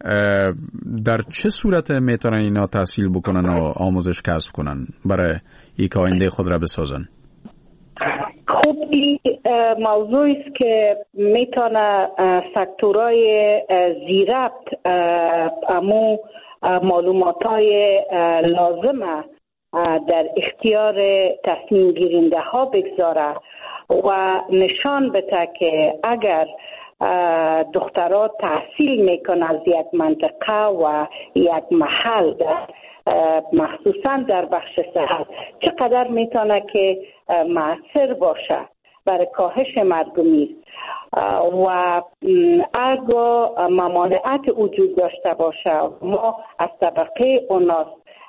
[SPEAKER 2] در چه صورت میتونن اینا تحصیل بکنن و آموزش کسب کنن برای یک آینده خود را بسازن؟
[SPEAKER 8] خب این موضوعی است که میتونه سکتورهای زیربط امو معلومات‌های لازمه در اختیار تصمیم گیرنده ها بگذاره و نشان بده که اگر دخترها تحصیل میکنه از یک منطقه و یک محل در مخصوصا در بخش صحت چقدر میتونه که مؤثر باشه برای کاهش مرگ و میر و اگر ممانعت وجود داشته باشه ما از طبقه اوناس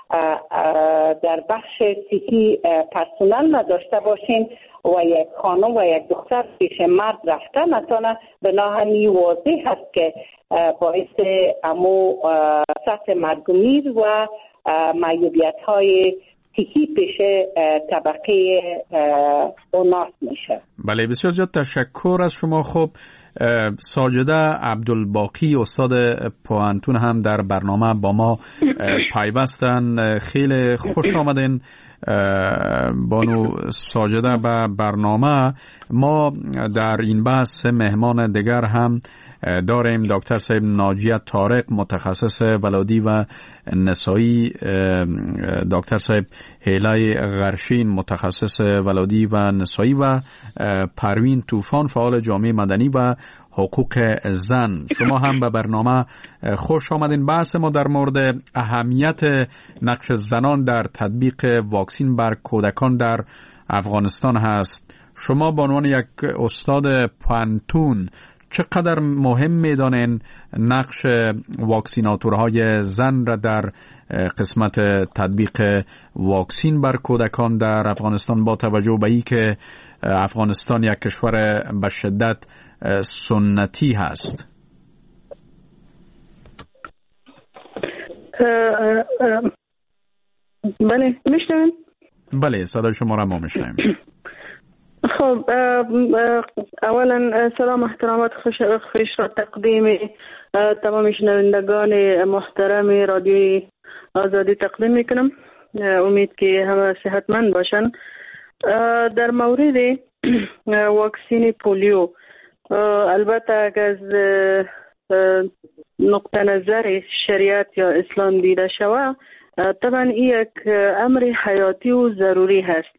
[SPEAKER 8] در بخش صحی پرسنل نداشته باشیم و یک خانم و یک دختر پیش مرد رفته نتونه بناهمی واضح هست که باعث امو سطح مرگ و میر و معیوبیت های صحی پیش طبقه اوناس میشه.
[SPEAKER 2] بله بسیار زیاد تشکر از شما. خب ساجده عبدالباقی استاد پوانتون هم در برنامه با ما پیوستن. خیلی خوش آمدین بانو ساجده به برنامه. ما در این بحث مهمان دیگر هم داریم. دکتر صاحب ناجیه طارق متخصص ولادی و نسایی، دکتر صاحب هیلای غرشین متخصص ولادی و نسایی و پروین طوفان فعال جامعه مدنی و حقوق زن. شما هم به برنامه خوش آمدین. بحث ما در مورد اهمیت نقش زنان در تطبیق واکسین بر کودکان در افغانستان هست. شما به عنوان یک استاد پوانتون چقدر مهم می‌دانین نقش واکسیناتورهای زن را در قسمت تطبیق واکسین بر کودکان در افغانستان، با توجه به اینکه افغانستان یک کشور به شدت سنتی هست؟
[SPEAKER 9] بله میشنوین؟
[SPEAKER 2] بله صدای شما را ما میشنویم.
[SPEAKER 9] خب اولا سلام احترامات خوش را تقدیم تمام شنوندگان محترم رادیوی آزادی تقدیم میکنم. امید که همه صحتمند باشن. در مورد واکسین پولیو البته اگر از نقطه نظر شریعت یا اسلام دیده شود طبعا این یک امر حیاتی و ضروری هست.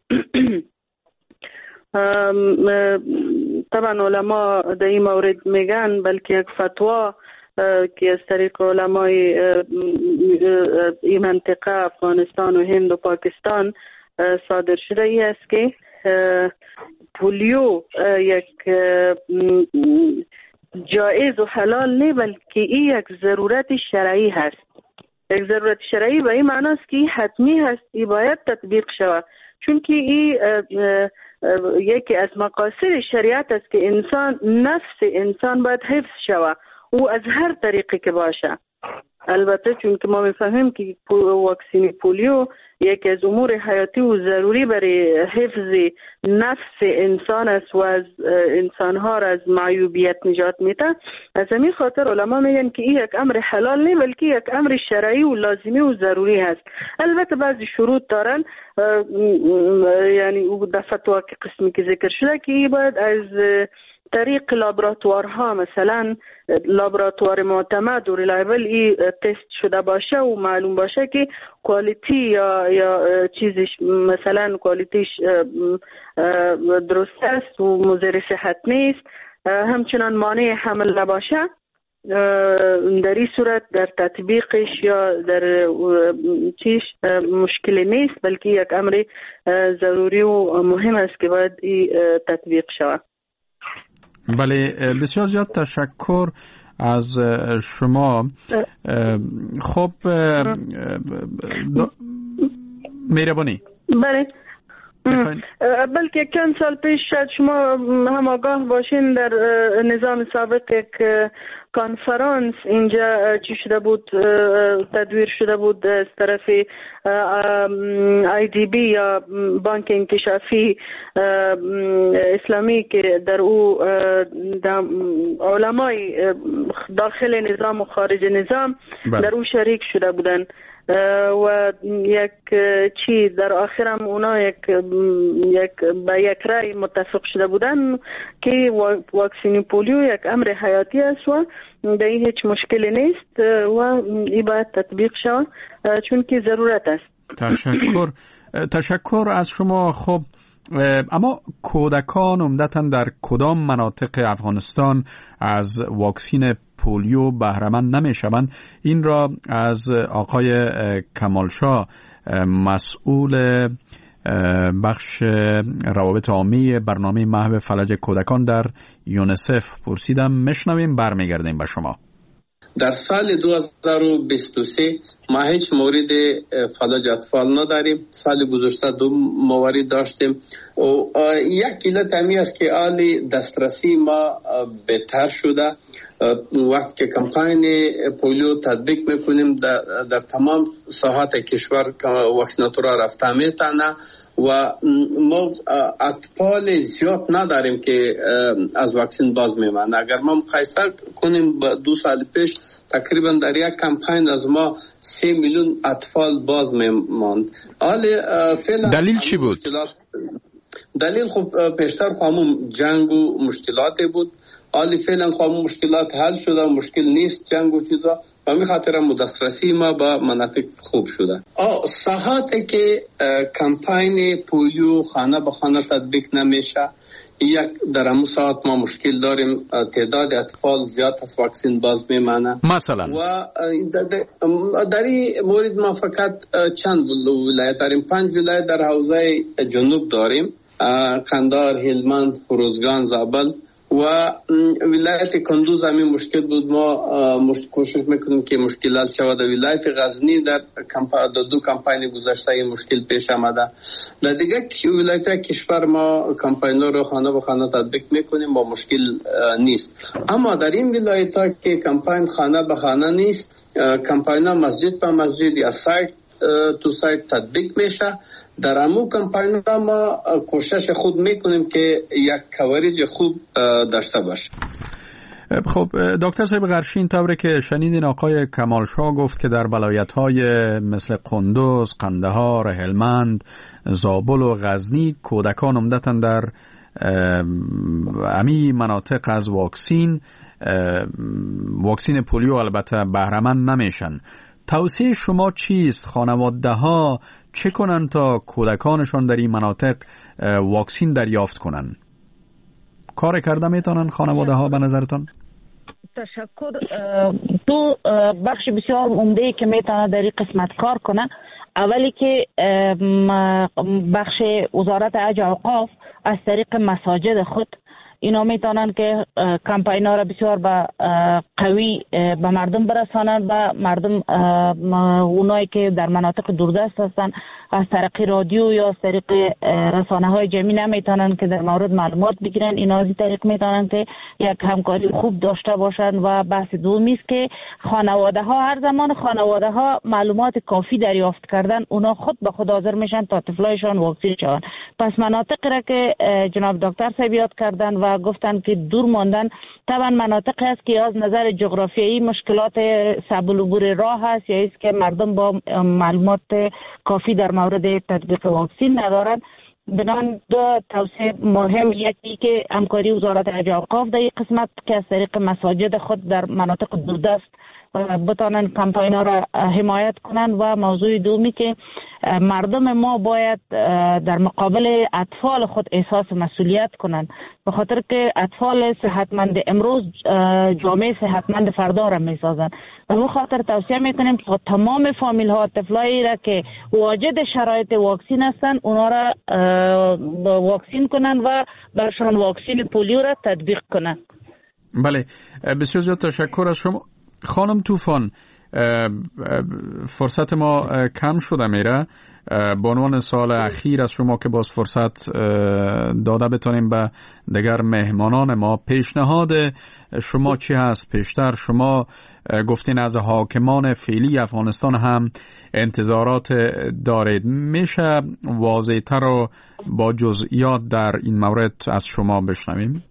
[SPEAKER 9] طبعا علما در این مورد میگن بلکه یک فتوا که از طریق علمای این منطقه افغانستان و هند و پاکستان صادر شده ای است که پولیو یک جایز و حلال نه بلکه این یک ضرورت شرعی هست. یک ضرورت شرعی به این معنی است که حتمی هست، این باید تطبیق شود، چون که این یکی از مقاصد شریعت است که انسان نفس انسان باید حفظ شود او از هر طریقی که باشه. البته چون که ما میفهمیم که واکسین پولیو یکی از امور حیاتی و ضروری برای حفظ نفس انسان است و از انسانها را از معیوبیت نجات میده. از همین خاطر علما میگن که این یک امر حلال نه بلکه یک امر شرعی و لازمی و ضروری هست. البته بعضی شروط دارن، یعنی او در فتوا که قسمی که ذکر شده که این باید از طریق لابراتوارها، مثلا لابراتوار معتمد و ریلایبل ای تست شده باشه و معلوم باشه که کوالیتی یا یا چیزش مثلا کوالیتیش درست است و مضر صحت نیست، همچنان مانع حمل نباشه، در این صورت در تطبیقش یا در چیش مشکلی نیست بلکه یک امر ضروری و مهم است که باید این تطبیق شود.
[SPEAKER 2] بله بسیار زیاد تشکر از شما. خب مهربانی.
[SPEAKER 9] بله بلکه چند سال پیش شاید شما هم آگاه باشین در نظام سابق یک کنفرانس اینجا چی شده بود، تدویر شده بود از طرف آی دی بی یا بانک انکشافی اسلامی که در او علمای داخل نظام و خارج نظام در او شریک شده بودن و یک چی در آخرم اونا یک یک با یک رای متفق شده بودن که واکسین پولیو یک امر حیاتی است و در این هیچ مشکلی نیست و این باید تطبیق شود چون که ضرورت است.
[SPEAKER 2] تشکر تشکر از شما. خب اما کودکان عمدتاً در کدام مناطق افغانستان از واکسین پولیو بهره‌مند نمی‌شوند؟ این را از آقای کمالشاه مسئول بخش روابط عامه برنامه محو فلج کودکان در یونسف پرسیدم. مشنویم برمیگردیم به شما.
[SPEAKER 7] در سال دو هزار و بیست و سه ما هیچ مورد فلج اطفال نداریم. سال گذشته دو موارد داشتیم و یک علت همی است که حال دسترسی ما بهتر شده. وقت که کمپاین پولیو تطبیق میکنیم در, در تمام ساحات کشور واکسیناتورها رفته میتونه و ما اطفال زیاد نداریم که از واکسین باز میمانند. اگر ما مقایسه کنیم با دو سال پیش تقریبا در یک کمپاین از ما سه میلیون اطفال باز میماند.
[SPEAKER 2] دلیل چی بود؟
[SPEAKER 7] دلیل خب پیشتر خواهمون جنگ و مشکلاتی بود. حالی فعلا خواهمون مشکلات حل شده، مشکل نیست جنگ و چیزا و همین خاطر دسترسی ما با مناطق خوب شده. ساحاتی که کمپاین پولیو خانه به خانه تطبیق نمیشه، یک در همون ساعت ما مشکل داریم، تعداد اطفال زیاد از واکسین باز میمانه
[SPEAKER 2] مثلا
[SPEAKER 7] و در این مورد ما فقط چند ولایت داریم، پنج ولایت در حوزه جنوب داریم، قندهار، هلمند، روزگان، زابل و ولایت کندوز همین مشکل بود. ما کوشش میکنیم که مشکلات شود. ولایت غزنی در دو کمپاین گذشته این مشکل پیش آمده. در دیگه ولایت کشور ما کمپاین رو خانه به خانه تطبیق میکنیم با مشکل نیست. اما در این ولایت ها که کمپاین خانه به خانه نیست، کمپاین مسجد به مسجد یا سایت تو سایت تطبیق میشه. در امو کمپاین ما کوشش خود میکنیم که یک کوریج خوب داشته باشه.
[SPEAKER 2] خب دکتر صاحب غرشین، طوری که شنیدین آقای کمالشاه گفت که در ولایت‌های مثل قندوز، قندهار، هلمند، زابل و غزنی کودکان عمدتاً در امی مناطق از واکسین واکسین پولیو البته بهره‌مند نمیشن. توصیه شما چیست؟ خانواده ها چه کنن تا کودکانشان در این مناطق واکسین دریافت کنن؟ کار کرده میتونن خانواده ها به نظرتان؟
[SPEAKER 5] تشکر. دو بخش بسیار عمده که میتونه در این قسمت کار کنه. اولی که بخش وزارت حج و اوقاف از طریق مساجد خود اینا میتونن که کمپاین ها را بسیار با قوی به مردم برسانن و مردم اونایی که در مناطق دوردست هستن از طریق رادیو یا از طریق رسانه های جمعی نمیتونن که در مورد معلومات بگیرن. اینا از این طریق میتونن که یک همکاری خوب داشته باشن. و بحث دومی است که خانواده ها هر زمان خانواده ها معلومات کافی دریافت کردن، اونا خود به خود حاضر میشن تا طفلایشان واکسین شون. پس مناطقی را که جناب دکتر صاحب یاد کردن و گفتن که دور ماندن، طبعا مناطقی است که از نظر جغرافیایی مشکلات صعب العبور راه هست یا است که مردم با معلومات کافی در مورد تطبیق واکسین ندارند. بنابراین دو توصیه مهم، یکی که همکاری وزارت حج و اوقاف در این قسمت که از طریق مساجد خود در مناطق دوردست بتانن کمپاین ها را حمایت کنن و موضوع دومی که مردم ما باید در مقابل اطفال خود احساس مسئولیت کنن، به خاطر که اطفال صحتمند امروز جامعه صحتمند فردا را میسازن. و به خاطر توصیه میکنیم که تمام فامیل ها طفلایی را که واجد شرایط واکسین هستن اونا را واکسین کنن و برشان واکسین پولیو را تطبیق کنن.
[SPEAKER 2] بله، بسیار زیاد تشکر از شما خانم طوفان. فرصت ما کم شده میره. به عنوان سال اخیر از شما که باز فرصت داده بتونیم به دیگر مهمانان ما، پیشنهاد شما چی هست؟ پیشتر شما گفتین از حاکمان فعلی افغانستان هم انتظارات دارید. میشه واضح‌تر و با جزئیات در این مورد از شما بشنویم؟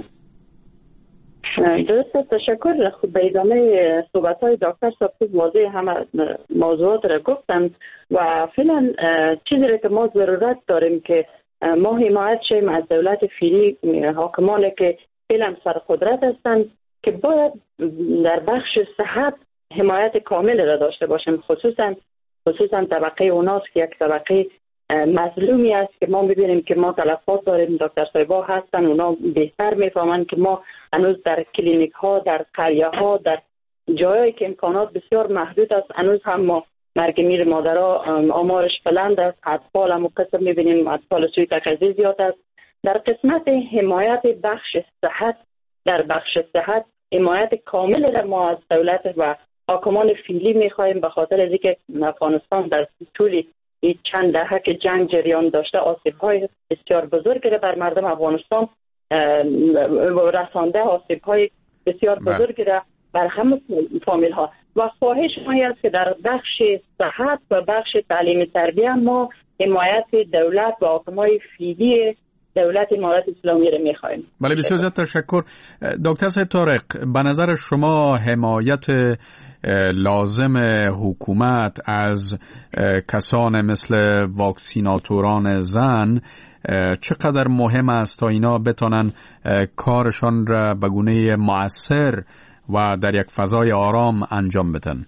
[SPEAKER 6] درست، تشکر. خب به ادامه صحبت های دکتر صاحب واضح همه موضوعات را گفتن و فعلا چیزی را که ما ضرورت داریم که ما حمایت شیم از دولت فعلی، حاکمانی که فعلا سرقدرت هستند، که باید در بخش صحت حمایت کامل را داشته باشیم، خصوصا خصوصا طبقه اوناس که یک طبقه مظلومی است که ما میبینیم که ما تلفات داریم. دکتر صاحبا هستن، اونا بهتر میفهمن که ما هنوز در کلینیک ها، در قریه ها، در جایی که امکانات بسیار محدود است، هنوز هم ما مرگ میر مادرها آمارش بلند است. اطفال هم قسم میبینیم اطفال سوی تغذیه زیاد است. در قسمت حمایت بخش صحت، در بخش صحت حمایت کامل را ما از دولت و حاکمان فعلی میخواهیم، به خاطر از اینکه افغانستان در طول این چند دهه که جنگ جریان داشته آسیب‌های بسیار بزرگی را بر مردم افغانستان رسانده، آسیب‌های بسیار بزرگی را بر همه فامیل‌ها. و خواهش ما است که در بخش صحت و بخش تعلیم تربیت ما حمایت دولت و حاکمای فعلی دولت امارات اسلامی را می‌خواهیم.
[SPEAKER 2] بله، بسیار زیاد تشکر. دکتر صاحب طارق، به نظر شما حمایت لازم حکومت از کسان مثل واکسیناتوران زن چقدر مهم است تا اینا بتونن کارشان را به گونه مؤثر و در یک فضای آرام انجام بدن؟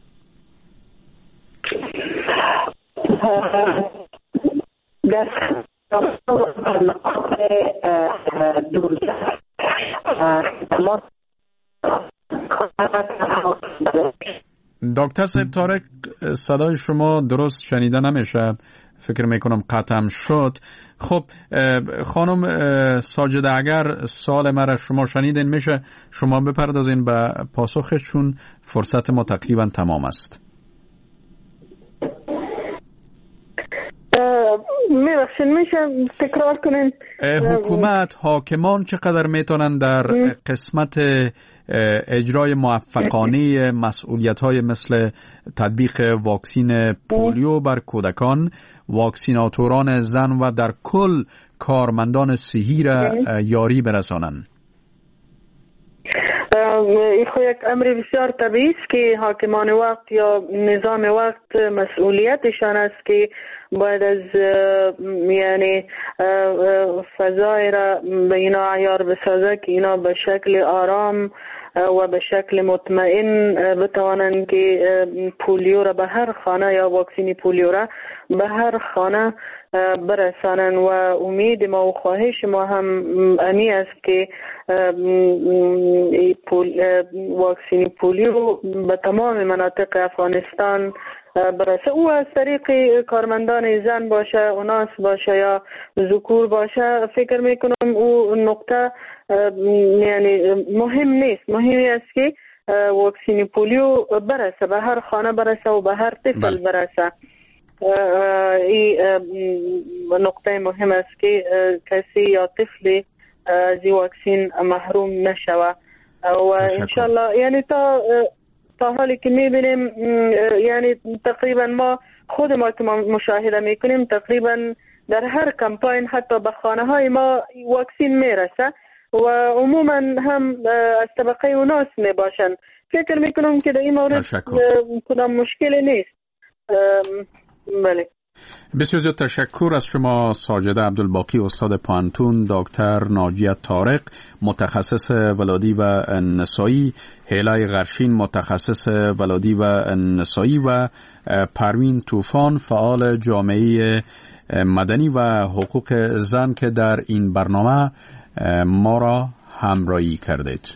[SPEAKER 2] دکتر صاحب طارق، صدای شما درست شنیده نمیشه، فکر میکنم قطعم شد. خب خانم ساجده، اگر سوال مرا شما شنیدین میشه شما بپردازین به پاسخش، چون فرصت ما تقریبا تمام است.
[SPEAKER 9] میبخشین میشه تکرار کنین؟
[SPEAKER 2] حکومت، حاکمان چقدر میتونن در قسمت اجرای موفقانه مسئولیت‌های مثل تطبیق واکسین پولیو بر کودکان، واکسیناتوران زن و در کل کارمندان صحی را یاری برسانند؟
[SPEAKER 9] این خو یک امر بسیار طبیعی است که حاکمان وقت یا نظام وقت مسئولیتشان است که باید از یعنی فضای را به اینا عیار بسازه که اینا به شکل آرام و به شکل مطمئن بتوانند که پولیو را به هر خانه یا واکسین پولیو را به هر خانه برسانن. و امید ما و خواهش ما هم امی است که پول واکسین پولیو به تمام مناطق افغانستان برسه، او از طریق کارمندان زن باشه، اوناس باشه یا ذکور باشه. فکر میکنم او نقطه یعنی مهم نیست، مهمی است که واکسین پولیو برسه، به هر خانه برسه و به هر طفل برسه. این نقطه مهم است که کسی یا طفلی از این واکسین محروم نشوه. و انشالله یعنی تا تا حالی که میبینیم یعنی تقریبا ما خود ما که ما مشاهده میکنیم تقریبا در هر کمپاین حتی به خانه های ما واکسین میرسه و عموما هم از طبقه اوناس میباشن. فکر میکنم که در این مورد کدام مشکلی نیست. بله.
[SPEAKER 2] بسیار زیاد تشکر از شما ساجده عبدالباقی، استاد پانتون، دکتر ناجیه طارق متخصص ولادی و نسایی، هیلای غرشین متخصص ولادی و نسایی و پروین طوفان فعال جامعه مدنی و حقوق زن که در این برنامه ما را همراهی کردید.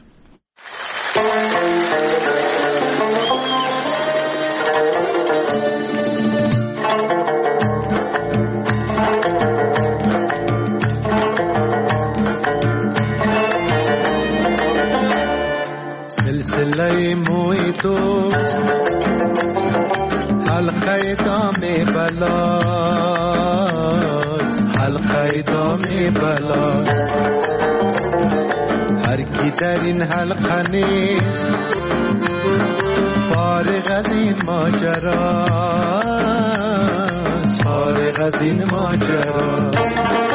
[SPEAKER 10] سلسله موی دوست حلقه دام بلا بلاست. هر کی در این حلقه نیست فارغ از این ماجراست، فارغ از این ماجراست.